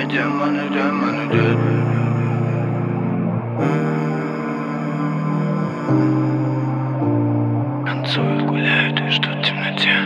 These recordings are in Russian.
мои демоны, демоны, где? Танцуют, гуляют и ждут в темноте.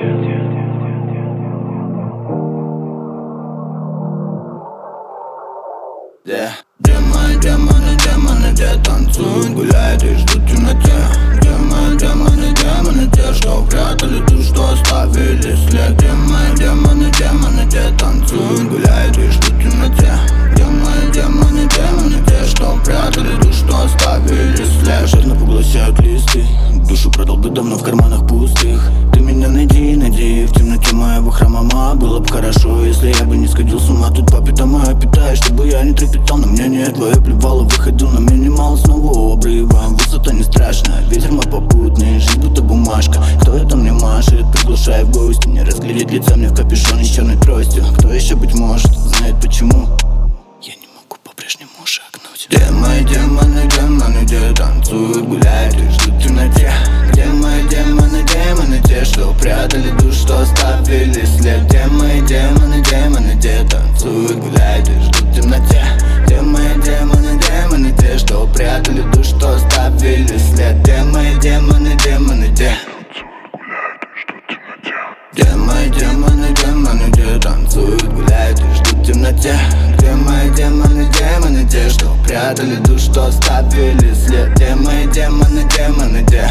Где мои демоны, демоны, где танцуют, гуляют и ждут в темноте? Где мои демоны, демоны, те, что прятали душу, что оставили след? Где мои демоны, демоны, где танцуют, гуляют и ждут в темноте? Где мои демоны, демоны, те, что прятали душу, что оставили след? Жадно поглощают листы, душу продал бы давно в карманах пустых. Ты меня найди, найди, в темноте моего храма, было бы хорошо, если я бы не сходил с ума. Тут папита моя питает, чтобы я не трепетал, но мне не твое плевало. Выходил на минимал снова у обрыва. Высота не страшная, ветер мой попутный, жизнь будто бумажка. Кто это мне машет, приглашая в гости? Не разглядеть лица мне в капюшоне с черной тростью. Кто еще, быть может, знает почему я не могу по-прежнему шагнуть. Где мои демоны, демоны, где танцуют, гуляют и ждут в темноте? Где мои демоны, демоны, те, что прятали душу, что оставили след? Где мои демоны, демоны, где танцуют, гуляют и ждут в темноте? Где мои демоны, демоны, те, что прятали душу, что оставили след? Где мои демоны, демоны, где? Где мои демоны, демоны, где танцуют, гуляют и ждут в темноте? Где мои демоны, демоны, те, что прятали душу, что оставили след? Где мои демоны, демоны, где?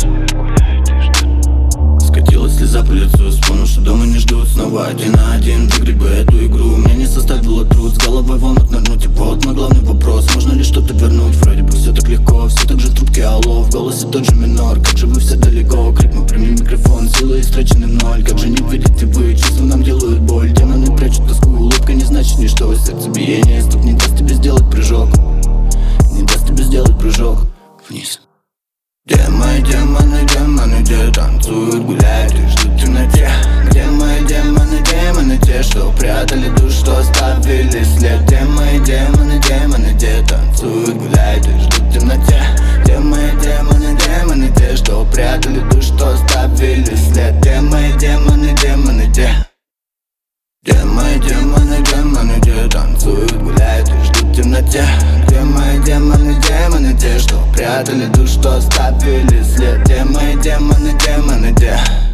Скатилась слеза по лицу, вспомнил, что дома не ждут. Снова один на один, выиграть бы эту игру мне не составило труд. С головой в омут нырнуть, и вот мой главный вопрос: можно ли что-то вернуть? Вроде бы все так легко, все так же в трубке алло. В голосе тот же минор, как же вы все далеко. Крик мой, прими микрофон, силы истрачены в ноль. Как же не видите вы, чувства нам делают боль. Демоны прячут тоску, улыбка не значит ничто. Сердцебиение, стук не даст тебе сделать прыжок, не даст тебе сделать прыжок вниз. Где мои демоны, демоны, где танцуют, гуляют и ждут в темноте? Где мои демоны, демоны, те, что прятали душу, что оставили след? Где мои демоны, демоны, где танцуют, гуляют и ждут в темноте? Где мои демоны, демоны, те, что прятали душу, что оставили след? Где мои демоны, демоны, где? Где мои демоны, демоны, где танцуют, гуляют и ждут в темноте? Где мои демоны, демоны, те, что прятали душу, что оставили след? Где мои демоны, демоны, где?